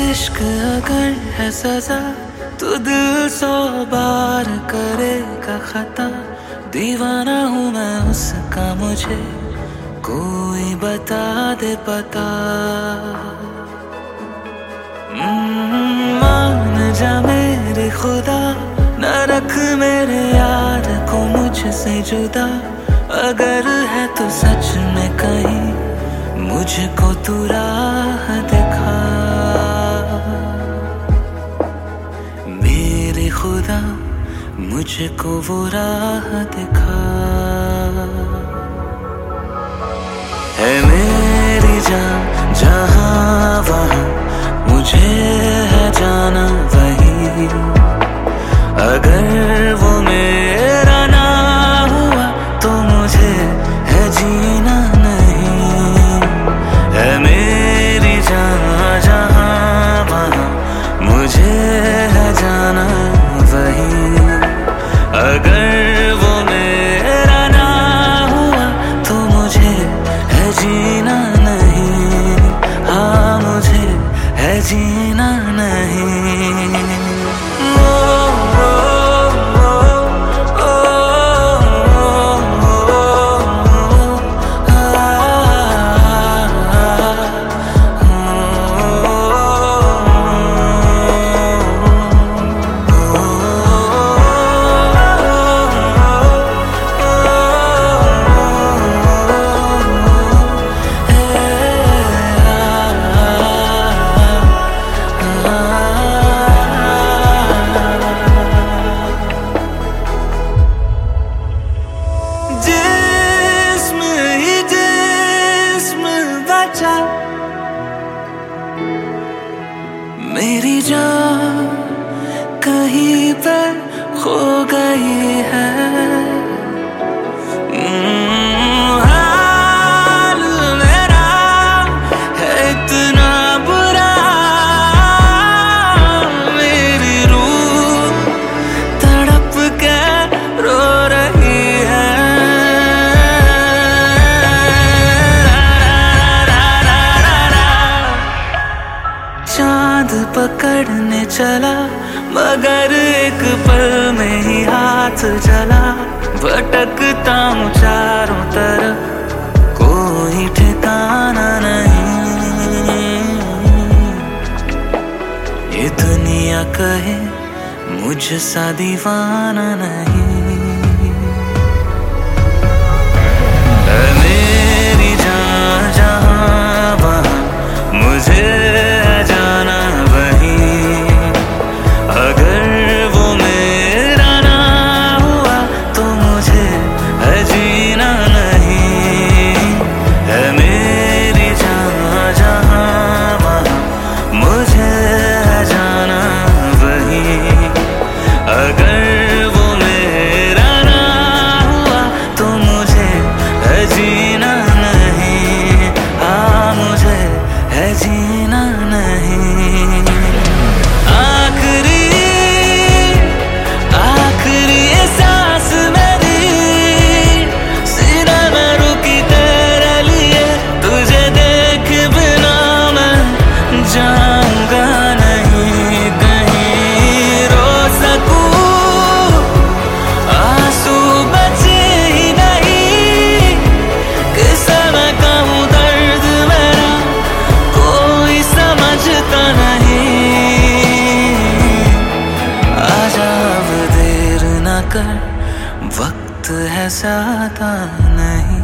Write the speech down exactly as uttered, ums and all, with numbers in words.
इश्क अगर है सजा तो दिल सौ बार करेगा खता। दीवाना हूँ मैं उसका, मुझे कोई बता दे पता। मान जा मेरे खुदा, न रख मेरे यार को मुझसे जुदा। अगर है तो सच में कहीं मुझको तू राह दिखा। मेरे खुदा मुझको वो राह दिखा। है मेरी जान जहाँ वहाँ, मुझे है जाना वही। अगर वो मेरा ना हुआ तो मुझे है जीना नहीं। है मेरी जान जहाँ वहाँ, मुझे है जाना वही। अगर वो मेरा ना हुआ तो मुझे है जीना नहीं। हाँ मुझे है जीना नहीं। मेरी जान कहीं पर खो गई है। हाल मेरा है इतना बुरा, मेरी रूह तड़प के रो रही है। चांद पकड़ने चला मगर एक पल में ही हाथ जला। भटकता हूँ चारों तरफ, कोई ठिकाना नहीं। ये दुनिया कहे मुझसा दीवाना नहीं। मेरी जान जहाँ वहाँ, मुझे जीना नहीं। आखिरी आखिरी सांस मेरी सीने में रुकी तेरे लिए। तुझे देख बिना मैं जाऊंगा नहीं कहीं। रो सकूं आंसू बचे ही नहीं, किसे मैं कहूँ दर्द मेरा समझता नहीं। आजा अब देर न कर, वक्त है ज्यादा नहीं।